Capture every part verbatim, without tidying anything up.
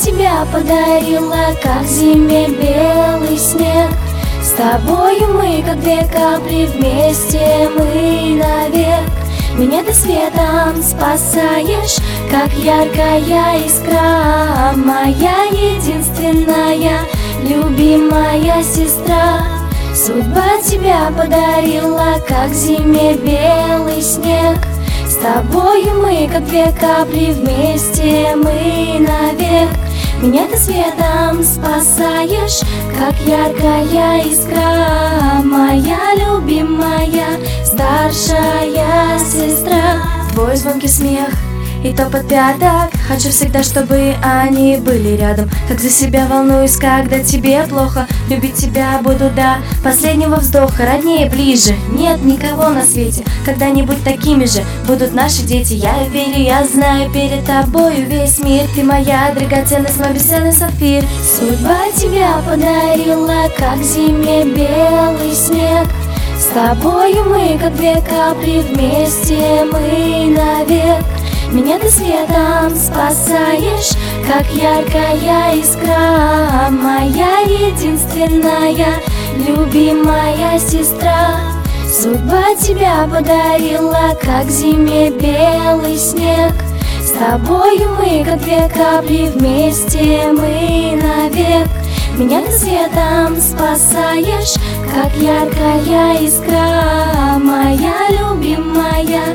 тебя подарила, как зиме белый снег. С тобою мы, как две капли, вместе мы навек. Меня ты светом спасаешь, как яркая искра. Моя единственная, любимая сестра. Судьба тебя подарила, как зиме белый снег. С тобою мы, как две капли, вместе мы навек. Меня ты светом спасаешь, как яркая искра. Моя любимая, старшая сестра. Твой звонкий смех и топот пяток, хочу всегда, чтобы они были рядом. Как за себя волнуюсь, когда тебе плохо. Любить тебя буду до последнего вздоха. Роднее, ближе, нет никого на свете. Когда-нибудь такими же будут наши дети. Я верю, я знаю, перед тобою весь мир. Ты моя драгоценность, мой бесценный сапфир. Судьба тебя подарила, как зиме белый снег. С тобою мы, как две капли, вместе мы навек. Меня ты светом спасаешь, как яркая искра. Моя единственная, любимая сестра. Судьба тебя подарила, как зиме белый снег. С тобою мы, как две капли, вместе мы навек. Меня ты светом спасаешь, как яркая искра. Моя любимая,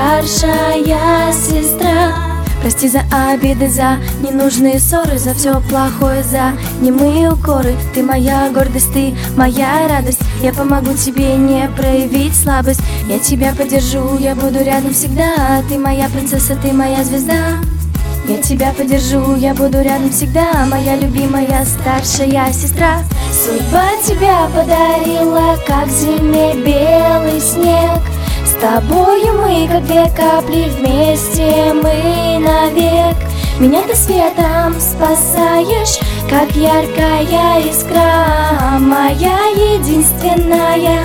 старшая сестра. Прости за обиды, за ненужные ссоры, за все плохое, за немые укоры. Ты моя гордость, ты моя радость. Я помогу тебе не проявить слабость. Я тебя поддержу, я буду рядом всегда. Ты моя принцесса, ты моя звезда. Я тебя поддержу, я буду рядом всегда. Моя любимая, старшая сестра. Судьба тебя подарила, как зиме белый снег. С тобою мы, как две капли, вместе мы навек. Меня ты светом спасаешь, как яркая искра. Моя единственная,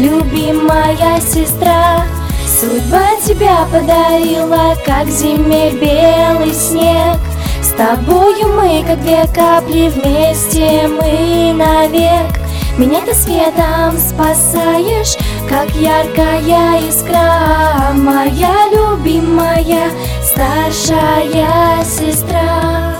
любимая сестра. Судьба тебя подарила, как зиме белый снег. С тобою мы, как две капли, вместе мы навек. Меня ты светом спасаешь, как яркая искра. Моя любимая, старшая сестра.